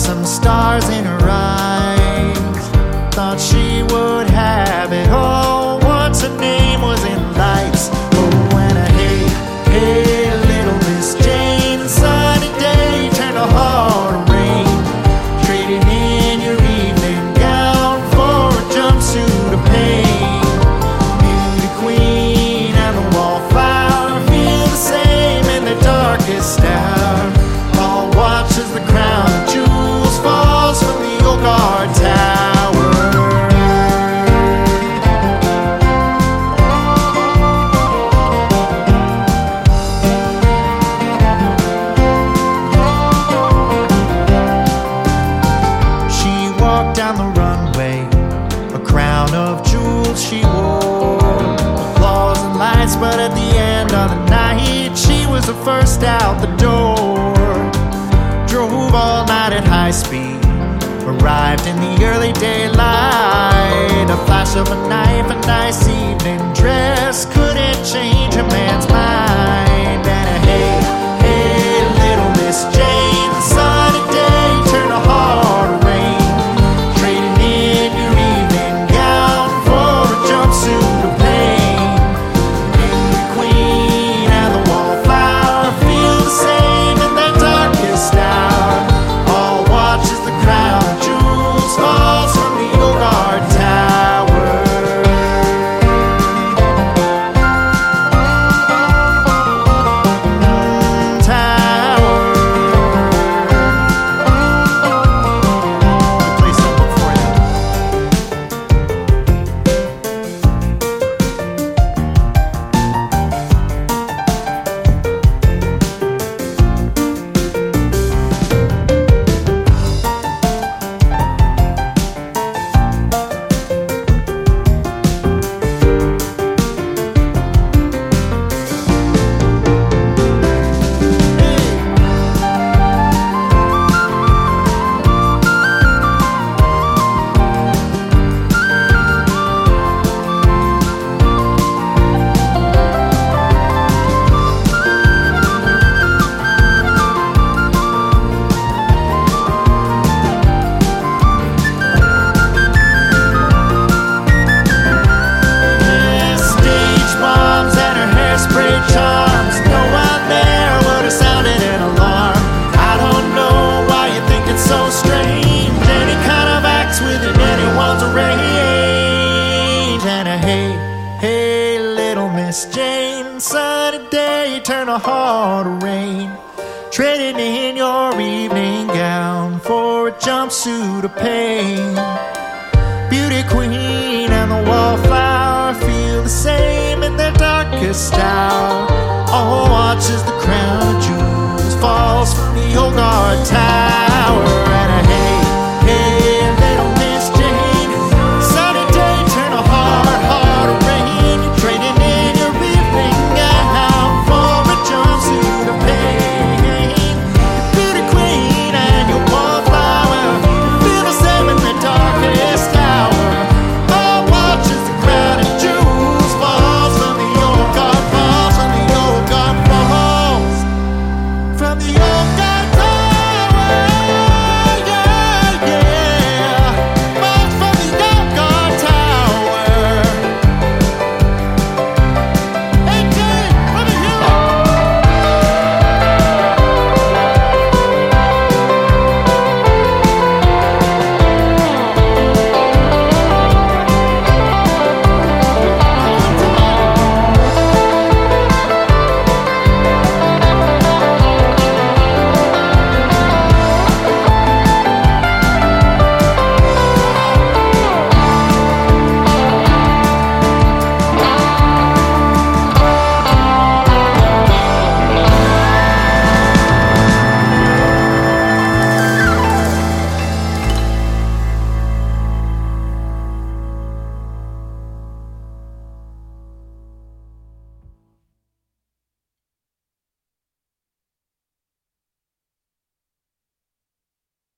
some stars in her eyes. Thought she would have it all once her name was in lights. Oh, and a hey, hey, little Miss Jane, sunny day turned a hard rain. Trading in your evening gown for a jumpsuit of pain. Beauty queen and the wallflower feel the same in the darkest hour. All watch as the crown of jewels falls from the old guard tower. Down the runway, a crown of jewels she wore, applause and lights, but at the end of the night she was the first out the door. Drove all night at high speed, arrived in the early daylight. A flash of a knife, a nice evening dress couldn't change a man's mind. And a hey, hey, little Miss Jane, the sunny day turned a hard rain. Charms, no one there would have sounded an alarm. I don't know why you think it's so strange. Any kind of acts within anyone's range. And a hey, hey, little Miss Jane, sunny day turned a hard rain. Trading in your evening gown for a jumpsuit of pain. Beauty queen and the wallflower feel the same in their darkest hour. All watch as the crown of jewels falls from the old guard tower.